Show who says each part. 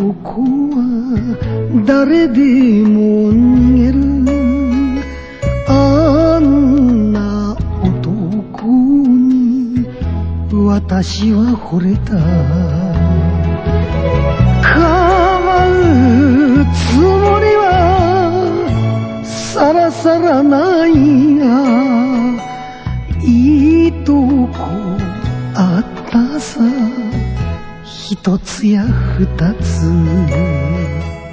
Speaker 1: は誰でも逃げる。あんな男に私は惚れた。構うつもりはさらさらないが、いいとこあったさ、一つや二つ。